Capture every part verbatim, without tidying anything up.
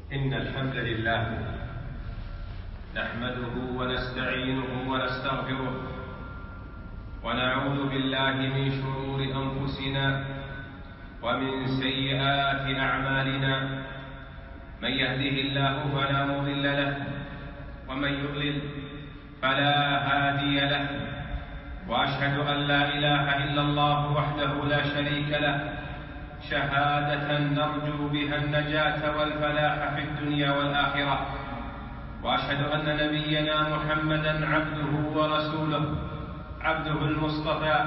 إن الحمد لله نحمده ونستعينه ونستغفره ونعوذ بالله من شرور أنفسنا ومن سيئات أعمالنا. من يهده الله فلا مضل له ومن يضلل فلا هادي له، وأشهد أن لا إله إلا الله وحده لا شريك له شهادة نرجو بها النجاة والفلاح في الدنيا والآخرة. وأشهد أن نبينا محمدًا عبده ورسوله، عبده المصطفى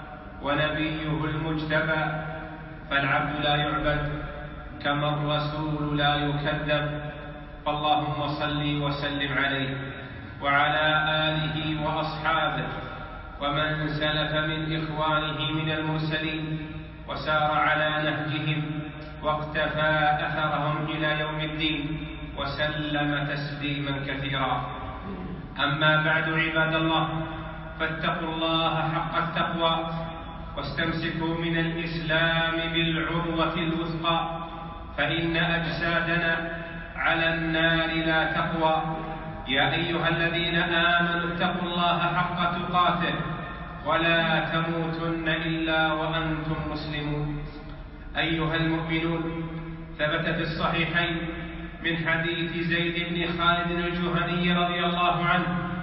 ونبيه المجتبى، فالعبد لا يعبد كما الرسول لا يكذب. فاللهم صل وسلم عليه وعلى آله وأصحابه ومن سلف من إخوانه من المرسلين وسار على نهجهم واقتفى أثرهم إلى يوم الدين وسلم تسليما كثيرا. أما بعد، عباد الله، فاتقوا الله حق التقوى واستمسكوا من الإسلام بالعروة الوثقى، فإن أجسادنا على النار لا تقوى. يا أيها الذين آمنوا اتقوا الله حق تقاته ولا تموتن إلا وأنتم مسلمون. أيها المؤمنون، ثبت في الصحيحين من حديث زيد بن خالد الجهني رضي الله عنه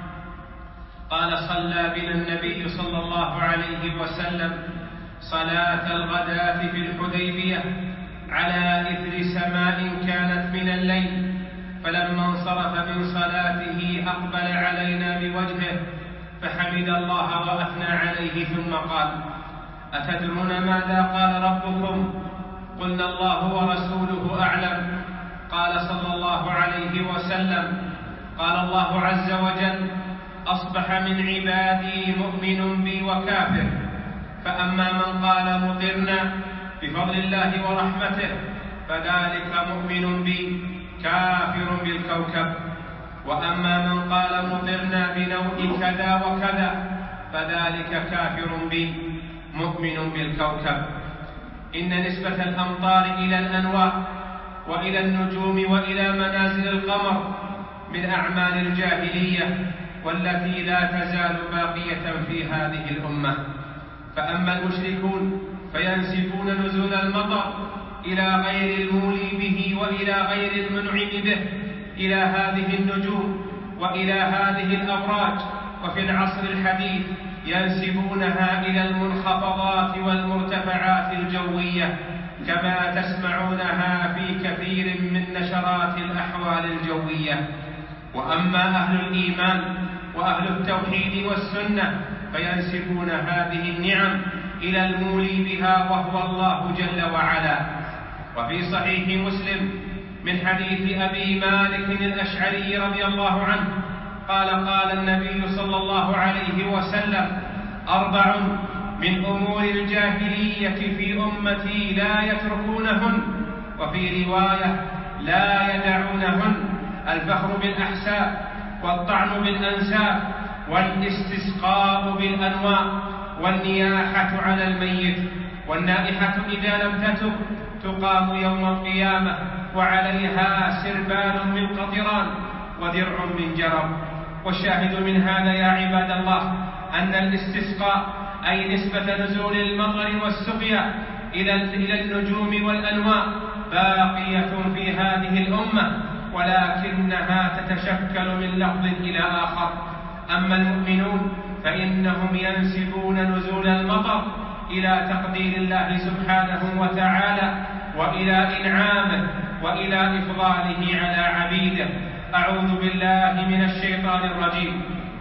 قال: صلى بنا النبي صلى الله عليه وسلم صلاة الغداة في الحديبية على إثر سماء كانت من الليل، فلما انصرف من صلاته أقبل علينا بوجهه فحمد الله وأثنى عليه ثم قال: أتدرون ماذا قال ربكم؟ قلنا: الله ورسوله أعلم. قال صلى الله عليه وسلم: قال الله عز وجل: أصبح من عبادي مؤمن بي وكافر، فأما من قال مطرنا بفضل الله ورحمته فذلك مؤمن بي كافر بالكوكب، وأما من قال مطرنا بنوء كذا وكذا فذلك كافر بي مؤمن بالكوكب. إن نسبة الأمطار إلى الأنواع وإلى النجوم وإلى منازل القمر من أعمال الجاهلية والتي لا تزال باقية في هذه الأمة. فأما المشركون فينسبون نزول المطر إلى غير المولي به وإلى غير المنعم به، إلى هذه النجوم وإلى هذه الأبراج. وفي العصر الحديث ينسبونها إلى المنخفضات والمرتفعات الجوية، كما تسمعونها في كثير من نشرات الأحوال الجوية. وأما أهل الإيمان وأهل التوحيد والسنة فينسبون هذه النعم إلى المولي بها وهو الله جل وعلا. وفي صحيح مسلم من حديث أبي مالك الأشعري رضي الله عنه قال: قال النبي صلى الله عليه وسلم: أربع من أمور الجاهلية في أمتي لا يتركونهن، وفي رواية لا يدعونهن: الفخر بالأحساب، والطعن بالأنساب، والاستسقاء بالأنواع، والنياحة على الميت. والنائحة إذا لم تتب تقام يوم القيامة وعليها سربال من قطران ودرع من جرب. والشاهد من هذا يا عباد الله أن الاستسقاء أي نسبة نزول المطر والسقيا إلى النجوم والأنواع باقية في هذه الأمة، ولكنها تتشكل من لفظ إلى آخر. أما المؤمنون فإنهم ينسبون نزول المطر إلى تقدير الله سبحانه وتعالى وإلى إنعامه وإلى إفضاله على عبيده. أعوذ بالله من الشيطان الرجيم.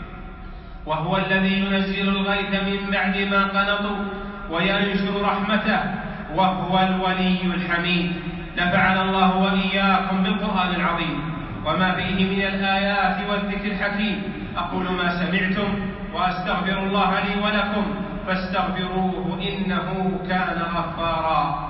وهو الذي ينزل الغيث من بعد ما قنطوا وينشر رحمته وهو الولي الحميد. نفعنا الله وإياكم بالقرآن العظيم وما فيه من الآيات والذكر الحكيم. أقول ما سمعتم وأستغفر الله لي ولكم فاستغفروه إنه كان غفارا.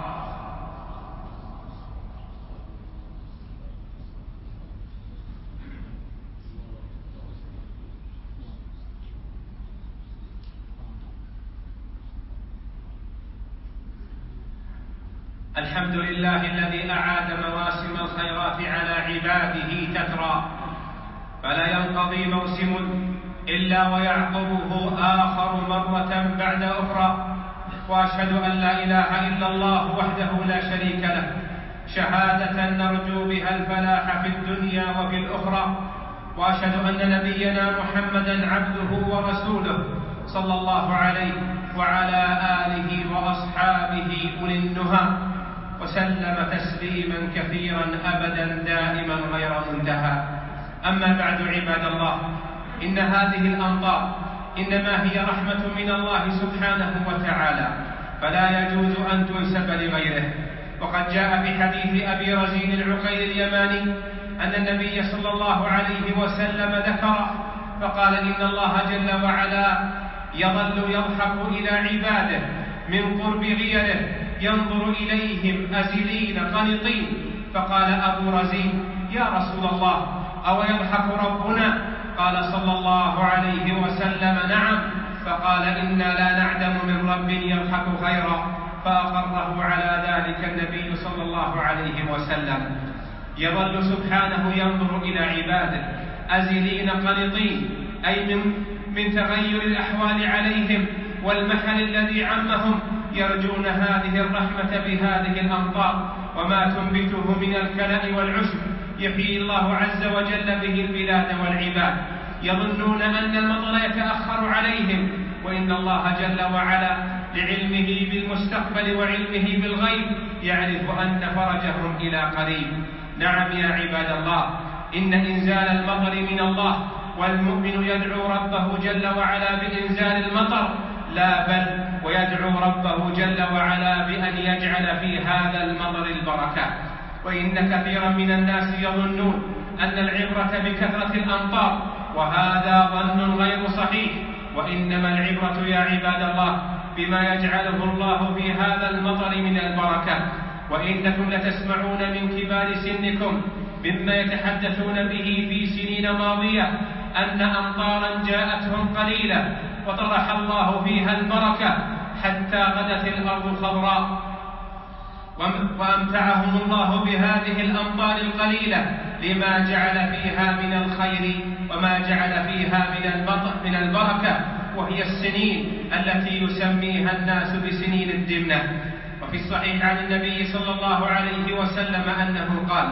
الحمد لله الذي أعاد مواسم الخيرات على عباده تترى، فلا ينقضي موسم إلا ويعقبه آخر مرة بعد أخرى. وأشهد أن لا إله إلا الله وحده لا شريك له، شهادة نرجو بها الفلاح في الدنيا وفي الأخرى. وأشهد أن نبينا محمدا عبده ورسوله صلى الله عليه وعلى آله وأصحابه أولي النهى، وسلم تسليما كثيرا أبدا دائما غير منتهى. أما بعد عباد الله، إن هذه الأمطار إنما هي رحمة من الله سبحانه وتعالى، فلا يجوز أن تنسب لغيره. وقد جاء في حديث أبي رزين العقيل اليماني أن النبي صلى الله عليه وسلم ذكره فقال: إن الله جل وعلا يظل يضحك إلى عباده من قرب غيره، ينظر إليهم أزلين قنطين. فقال أبو رزين: يا رسول الله، أو يضحك ربنا؟ قال صلى الله عليه وسلم: نعم. فقال: إنا لا نعدم من رب يضحك خيرا. فأقره على ذلك النبي صلى الله عليه وسلم. يظل سبحانه ينظر إلى عباده أزلين قنطين، أي من, من تغير الأحوال عليهم والمحل الذي عمهم، يرجون هذه الرحمة بهذه الأمطار وما تنبته من الكلأ والعشب، يحيي الله عز وجل به البلاد والعباد. يظنون أن المطر يتأخر عليهم، وإن الله جل وعلا لعلمه بالمستقبل وعلمه بالغيب يعرف أن فرجهم إلى قريب. نعم يا عباد الله، إن إنزال المطر من الله، والمؤمن يدعو ربه جل وعلا بإنزال المطر، لا بل ويدعو ربه جل وعلا بأن يجعل في هذا المطر البركة. وإن كثيرا من الناس يظنون أن العبرة بكثرة الأمطار، وهذا ظن غير صحيح. وإنما العبرة يا عباد الله بما يجعله الله في هذا المطر من البركة. وإنكم لتسمعون من كبار سنكم مما يتحدثون به في سنين ماضية أن أمطارا جاءتهم قليلة وطرح الله فيها البركة حتى غدت الأرض خضراء، وأمتعهم الله بهذه الأمطار القليلة لما جعل فيها من الخير وما جعل فيها من البركة، وهي السنين التي يسميها الناس بسنين الدمنة. وفي الصحيح عن النبي صلى الله عليه وسلم أنه قال: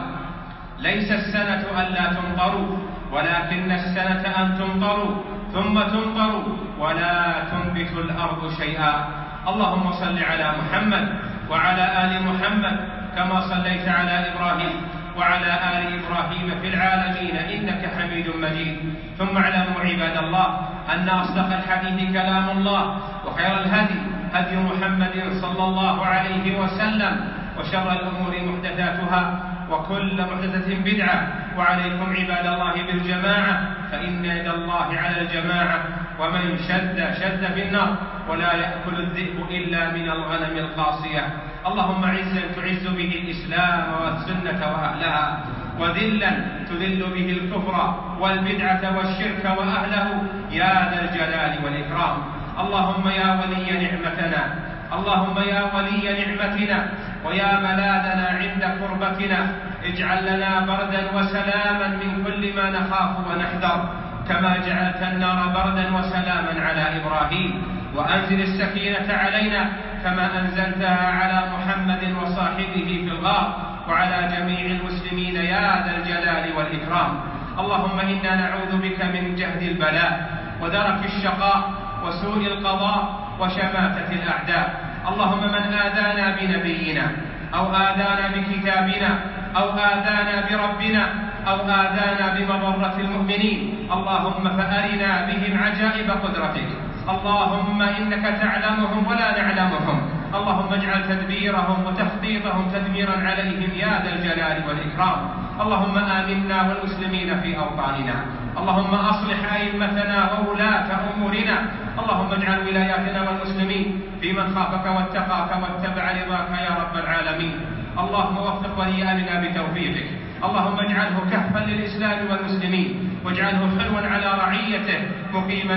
ليس السنة ألا تمطروا، ولكن السنة أن تمطروا ثم تمطروا ولا تنبت الأرض شيئا. اللهم صل على محمد وعلى آل محمد كما صليت على إبراهيم وعلى آل إبراهيم في العالمين إنك حميد مجيد. ثم اعلموا عباد الله أن أصدق الحديث كلام الله، وخير الهدي هدي محمد صلى الله عليه وسلم، وشر الأمور محدثاتها، وكل محدثة بدعة. وعليكم عباد الله بالجماعة، فإن يد الله على الجماعة، ومن شد شد في النار، ولا يأكل الذئب إلا من الغنم القاصية. اللهم عزا تعز به الإسلام والسنة وأهلها، وذلا تذل به الكفر والبدعة والشرك وأهله يا ذا الجلال والإكرام. اللهم يا ولي نعمتنا، اللهم يا ولي نعمتنا ويا ملاذنا عند قربتنا، اجعل لنا بردا وسلاما من كل ما نخاف ونحذر، كما جعلت النار بردا وسلاما على إبراهيم. وأنزل السكينة علينا كما أنزلتها على محمد وصاحبه في الغار، وعلى جميع المسلمين يا ذا الجلال والإكرام. اللهم إنا نعوذ بك من جهد البلاء ودرك الشقاء وسوء القضاء وشماتة الأعداء. اللهم من آذانا بنبينا أو آذانا بكتابنا أو آذانا بربنا أو آذانا بمضرة المؤمنين، اللهم فأرنا بهم عجائب قدرتك. اللهم إنك تعلمهم ولا نعلمهم، اللهم اجعل تدبيرهم وتخطيطهم تدميرا عليهم يا ذا الجلال والإكرام. اللهم آمنا والمسلمين في أوطاننا، اللهم أصلح أئمتنا وولاة أمورنا، اللهم اجعل ولاياتنا والمسلمين في من خافك واتقاك واتبع رضاك يا رب العالمين. اللهم وفق ولي أمرنا بتوفيقك، اللهم اجعله كهفا للإسلام والمسلمين، واجعله حلوا على رعيته مقيما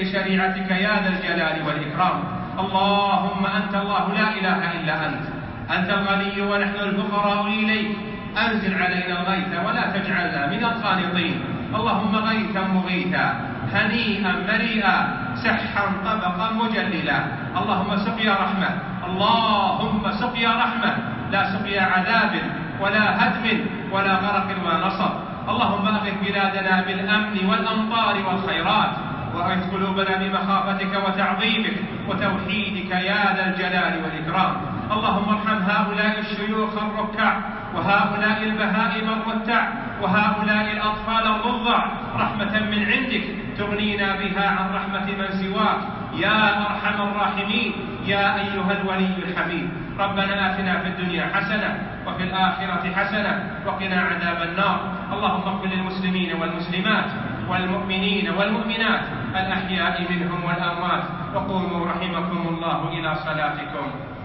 لشريعتك يا ذا الجلال والإكرام. اللهم أنت الله لا إله إلا أنت، أنت الغني ونحن الفقراء إليك، أنزل علينا الغيث ولا تجعلنا من القانطين. اللهم غيثا مغيثا هنيئا مريئا سحا طبقا مجللا. اللهم سقيا رحمة، اللهم سقيا رحمة، لا سقيا عذاب ولا هدم ولا غرق ونصب. اللهم أغث بلادنا بالأمن والأمطار والخيرات، وأغث قلوبنا بمخافتك وتعظيمك وتوحيدك يا ذا الجلال والإكرام. اللهم ارحم هؤلاء الشيوخ الركع، وهؤلاء البهائم الرتع، وهؤلاء الأطفال الرضع رحمة من عندك تغنينا بها عن رحمة من سواك يا أرحم الراحمين يا أيها الولي الحميد. ربنا آتنا في الدنيا حسنة وفي الآخرة حسنة وقنا عذاب النار. اللهم اغفر للمسلمين والمسلمات والمؤمنين والمؤمنات الأحياء منهم والأموات، وقوموا رحمكم الله إلى صلاتكم.